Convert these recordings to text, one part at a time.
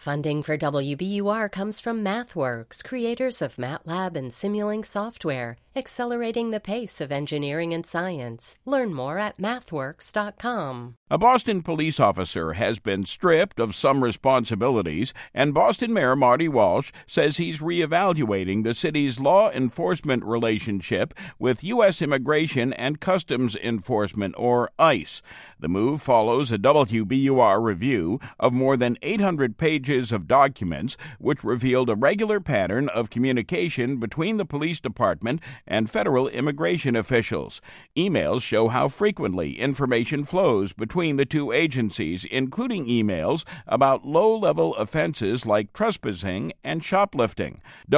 Funding for WBUR comes from MathWorks, creators of MATLAB and Simulink software, accelerating the pace of engineering and science. Learn more at mathworks.com. A Boston police officer has been stripped of some responsibilities, and Boston Mayor Marty Walsh says he's reevaluating the city's law enforcement relationship with U.S. Immigration and Customs Enforcement, or ICE. The move follows a WBUR review of more than 800 pages of documents, which revealed a regular pattern of communication between the police department and federal immigration officials. Emails show how frequently information flows between the two agencies, including emails about low-level offenses like trespassing and shoplifting.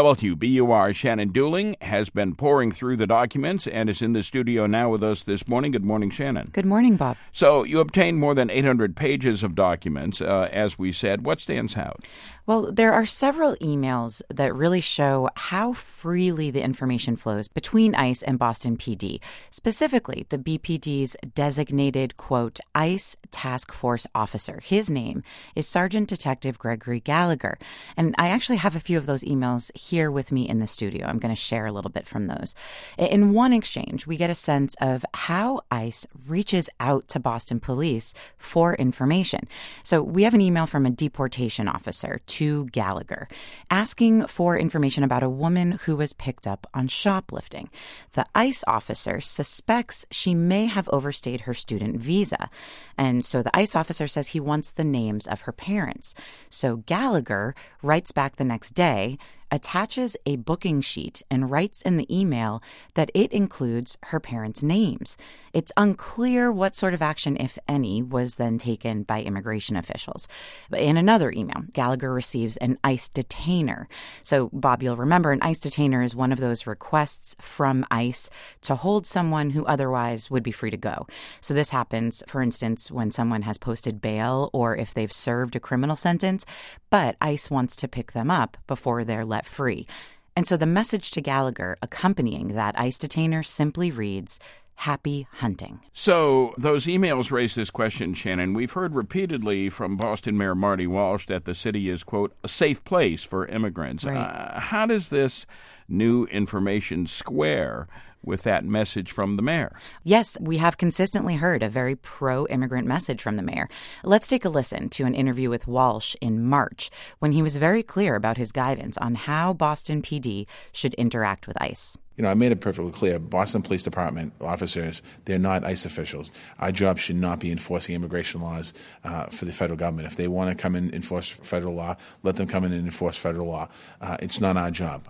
WBUR's Shannon Dooling has been poring through the documents and is in the studio now with us this morning. Good morning, Shannon. Good morning, Bob. So you obtained more than 800 pages of documents, as we said. What stands out? Well, there are several emails that really show how freely the information flows between ICE and Boston PD, specifically the BPD's designated, quote, ICE task force officer. His name is Sergeant Detective Gregory Gallagher. And I actually have a few of those emails here with me in the studio. I'm going to share a little bit from those. In one exchange, we get a sense of how ICE reaches out to Boston police for information. So we have an email from a deportation officer to Gallagher asking for information about a woman who was picked up on shoplifting. The ICE officer suspects she may have overstayed her student visa. And so the ICE officer says he wants the names of her parents. So Gallagher writes back the next day, attaches a booking sheet, and writes in the email that it includes her parents' names. It's unclear what sort of action, if any, was then taken by immigration officials. In another email, Gallagher receives an ICE detainer. So, Bob, you'll remember an ICE detainer is one of those requests from ICE to hold someone who otherwise would be free to go. So this happens, for instance, when someone has posted bail or if they've served a criminal sentence, but ICE wants to pick them up before they're let free. And so the message to Gallagher accompanying that ICE detainer simply reads, "Happy hunting." So those emails raise this question, Shannon. We've heard repeatedly from Boston Mayor Marty Walsh that the city is, quote, a safe place for immigrants. Right. How does this new information square with that message from the mayor? Yes, we have consistently heard a very pro-immigrant message from the mayor. Let's take a listen to an interview with Walsh in March when he was very clear about his guidance on how Boston PD should interact with ICE. You know, I made it perfectly clear. Boston Police Department officers, they're not ICE officials. Our job should not be enforcing immigration laws for the federal government. If they want to come in and enforce federal law, let them come in and enforce federal law. It's not our job.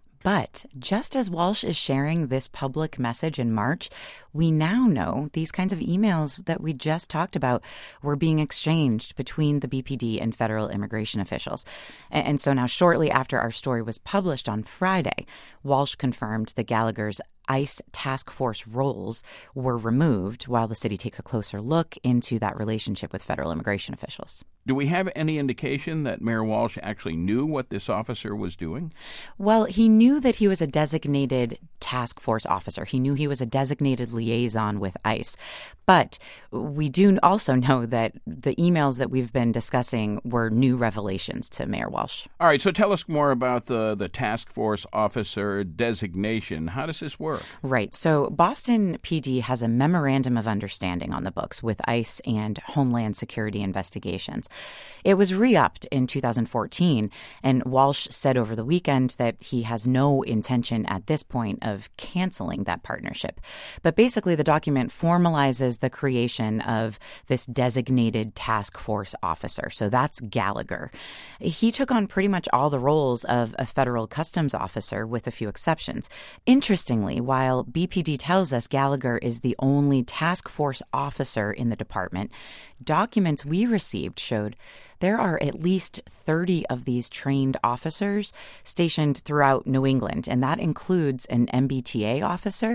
But just as Walsh is sharing this public message in March, we now know these kinds of emails that we just talked about were being exchanged between the BPD and federal immigration officials. And so now, shortly after our story was published on Friday, Walsh confirmed that Gallagher's ICE task force roles were removed while the city takes a closer look into that relationship with federal immigration officials. Do we have any indication that Mayor Walsh actually knew what this officer was doing? Well, he knew that he was a designated task force officer. He knew he was a designated liaison with ICE. But we do also know that the emails that we've been discussing were new revelations to Mayor Walsh. All right, so tell us more about the task force officer designation. How does this work? Right. So Boston PD has a memorandum of understanding on the books with ICE and Homeland Security investigations. It was re-upped in 2014, and Walsh said over the weekend that he has no intention at this point of canceling that partnership. But basically, the document formalizes the creation of this designated task force officer. So that's Gallagher. He took on pretty much all the roles of a federal customs officer with a few exceptions. Interestingly, while BPD tells us Gallagher is the only task force officer in the department, documents we received showed there are at least 30 of these trained officers stationed throughout New England, and that includes an MBTA officer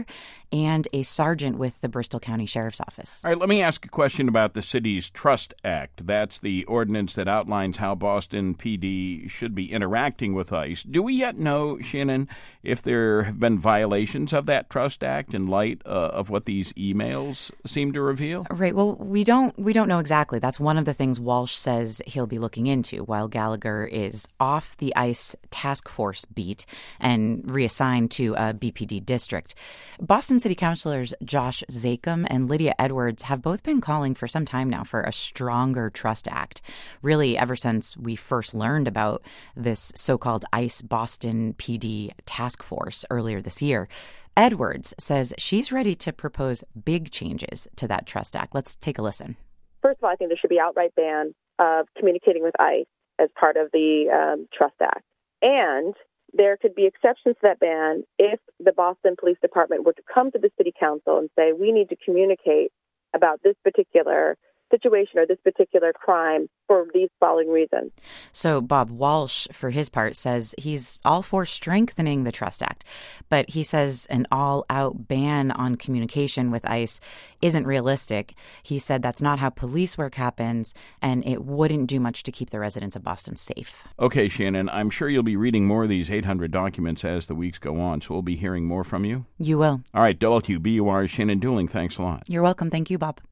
and a sergeant with the Bristol County Sheriff's Office. All right, let me ask a question about the city's Trust Act. That's the ordinance that outlines how Boston PD should be interacting with ICE. Do we yet know, Shannon, if there have been violations of that Trust Act in light of what these emails seem to reveal? Right. Well, we don't know exactly. That's one of the things Walsh says he'll be looking into while Gallagher is off the ICE task force beat and reassigned to a BPD district. Boston City Councilors Josh Zakum and Lydia Edwards have both been calling for some time now for a stronger Trust Act, really ever since we first learned about this so-called ICE Boston PD task force earlier this year. Edwards says she's ready to propose big changes to that Trust Act. Let's take a listen. First of all, I think there should be outright ban of communicating with ICE as part of the Trust Act. And there could be exceptions to that ban if the Boston Police Department were to come to the city council and say, we need to communicate about this particular situation or this particular crime for these following reasons. So Bob Walsh, for his part, says he's all for strengthening the Trust Act, but he says an all-out ban on communication with ICE isn't realistic. He said that's not how police work happens, and it wouldn't do much to keep the residents of Boston safe. Okay, Shannon, I'm sure you'll be reading more of these 800 documents as the weeks go on, so we'll be hearing more from you. You will. All right, WBUR's Shannon Dooling, thanks a lot. You're welcome. Thank you, Bob.